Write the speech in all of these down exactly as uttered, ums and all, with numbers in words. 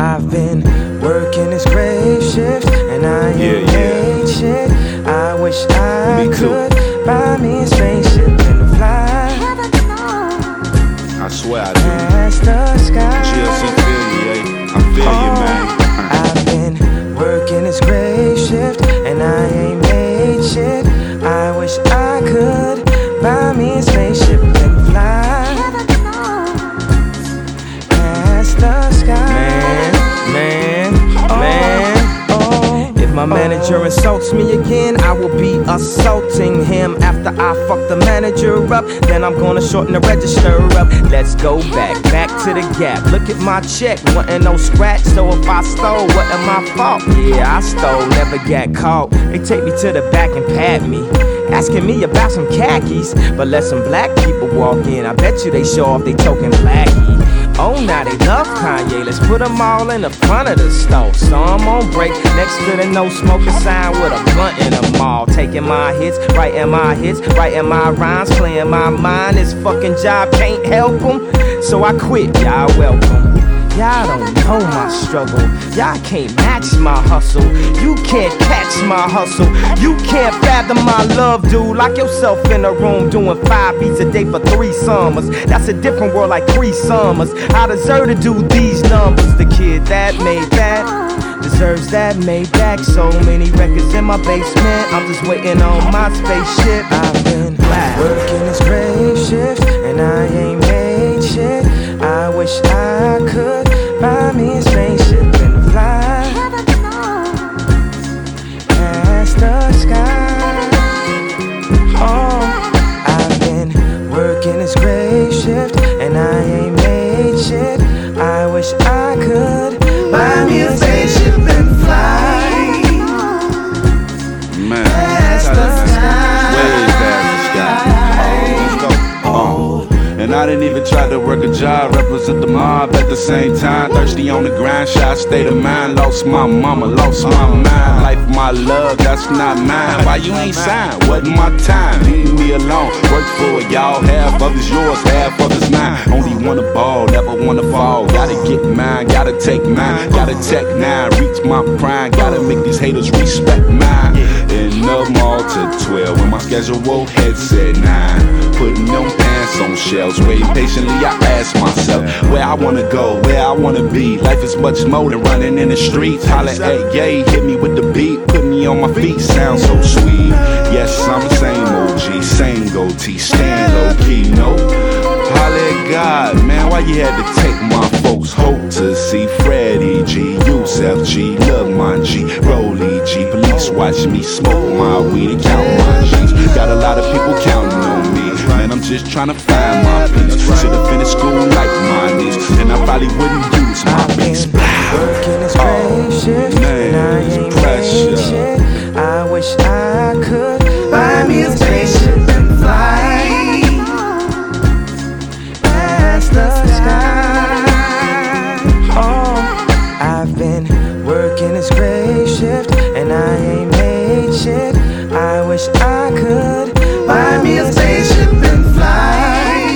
I've been working this grave shift, and I ain't yeah, yeah. made shit. I wish I Me too. could buy me a spaceship and fly. I swear I do. Past the sky. G L C feel you, yeah. I feel Oh, you, man. I've been working this grave shift, and I ain't made shit. I wish I could buy me a spaceship and fly past the sky. Man, man, oh, man, oh. If my manager insults me again, I will be assaulting him. After I fuck the manager up, then I'm gonna shorten the register up. Let's go back, back to the gap. Look at my check, wasn't no scratch. So if I stole, wasn't my fault. Yeah, I stole, never got caught. They take me to the back and pat me, asking me about some khakis. But let some black people walk in, I bet you they show off they token blackie. Oh, now they love Kanye, let's put them all in the front of the store. So I'm on break, next to the no smoking sign with a blunt in them all. Taking my hits, writing my hits, writing my rhymes, playing my mind. This fucking job can't help them, so I quit, y'all welcome. Y'all don't know my struggle, y'all can't match my hustle. You can't catch my hustle, you can't fathom my love, dude. Lock yourself in a room doing five beats a day for three summers. That's a different world like three summers. I deserve to do these numbers. The kid that made that deserves that made back. So many records in my basement, I'm just waiting on my spaceship. I've been working this grave shift, and I ain't made shit. I wish I could buy me a spaceship and fly past the sky. Oh, I've been working this grave shift, and I ain't made shit. I wish I could buy me a spaceship and fly Man, past the sky. way past the sky. Let's go. Oh. And I didn't even try to work a job, represent the mob at the same time. Thirsty on the grind, shy state of mind. Lost my mama, lost my mind. Life, my love, that's not mine. Why you ain't signed? Wasn't my time. Leave me alone. Work for it, y'all. Half of it's yours, half of it's mine. Only wanna ball, never wanna fall. Gotta get mine, gotta take mine. Gotta tech nine, reach my prime. Gotta make these haters respect mine. In the mall to twelve, when my schedule head said nine. Putting them pants on shelves. Waiting patiently, I ask myself where I wanna go, where I wanna be. Life is much more than running in the streets. Holla at yay, hit me with the beat, put me on my feet, sounds so sweet. Yes, I'm the same O G, same goatee, staying low key, no. Holla at God, man, why you had to take my folks' hope to see Freddie G, Yusef G, Lil Mon G, Rolly G. Police watch me smoke my weed and count my G's. Got a lot of people counting on me. Man, I'm just tryna find my peace. Should've finished school like my niece, and I probably wouldn't use my beats. Working this grave shift, and I ain't made shit. I wish I could buy me a spaceship and fly past the sky. Oh, I've been working this grave shift, and I ain't made shit. I wish I could buy me a spaceship and fly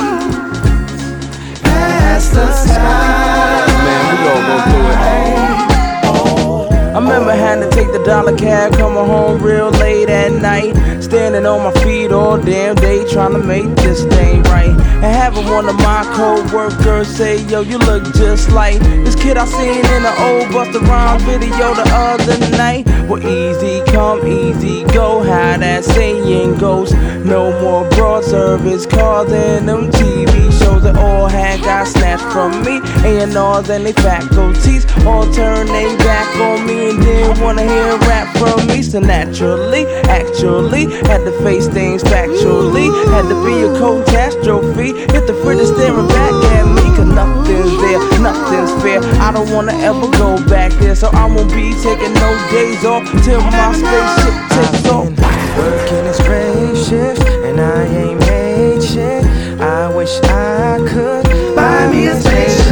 past the sky. Man, we all go through it. I remember having to take the dollar cab, coming home real late at night, standing on my feet all damn day, trying to make this thing right. And having one of my co-workers say, yo, you look just like this kid I seen in the old Busta Rhymes video the other night. Well, easy come, easy go, how that saying goes. No more broad service cars and them T V shows that all had got snatched from me. A and R's and they faculties all turn they back on me and didn't wanna hear rap from me. So naturally, actually, had to face things factually. Had to be a catastrophe. Hit the fridge staring back at me, cause nothing's there, nothing's fair. I don't wanna ever go back there, so I won't be taking no days off till my spaceship takes off. Working this grave shift, and I ain't made shit. I wish I could buy me a spaceship